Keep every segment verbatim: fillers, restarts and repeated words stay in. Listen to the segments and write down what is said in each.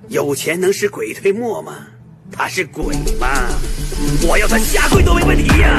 有钱能使鬼推磨吗？他是鬼吗？我要他下跪都没问题呀、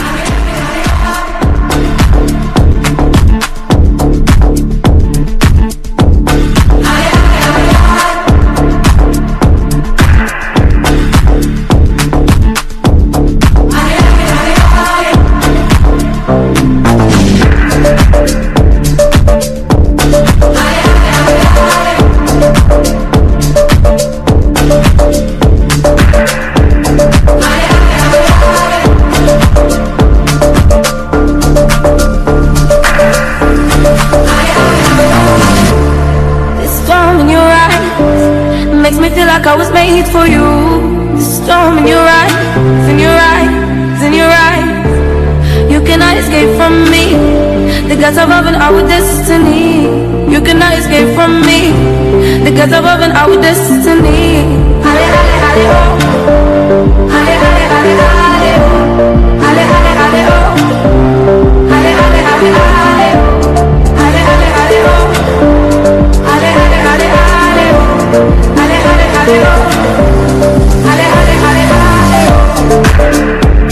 I was made for you. The storm in your eyes, in your eyes, in your eyes. You cannot escape from me. The gods above and our destiny. You cannot escape from me. The gods above and our destiny. Halle, halle, halle, oh. Halle, halle, halle, halle, oh. Halle, halle, halle, oh. Halle, halle, halle, halle, oh. Halle, halle, halle, oh. Halle, halle, halle, halle, oh. Halle, halle, halle, oh. Halle, halle, halle, halle, oh.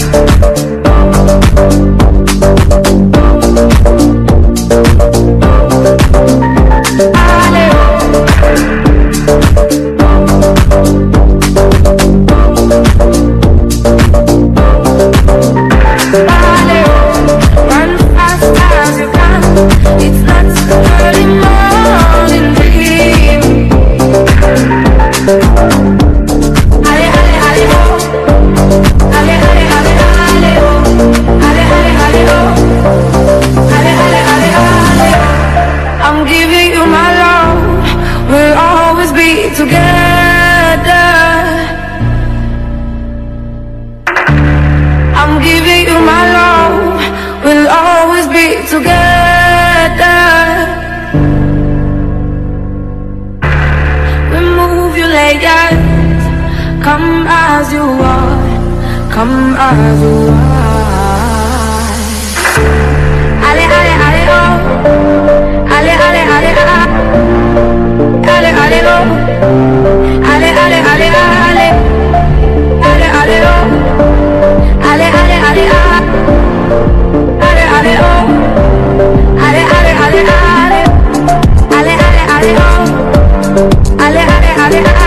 Come as you are, come as you are. Ale, ale, ale, oh. Ale, ale, ale, ah. Ale, ale, oh. Ale, ale, ale, ale. Ale, ale, oh. Ale, ale, ale, ah. Ale, ale, oh. Ale, ale, ale, ale. Ale, ale, ale, oh. Ale, ale, ale, ah.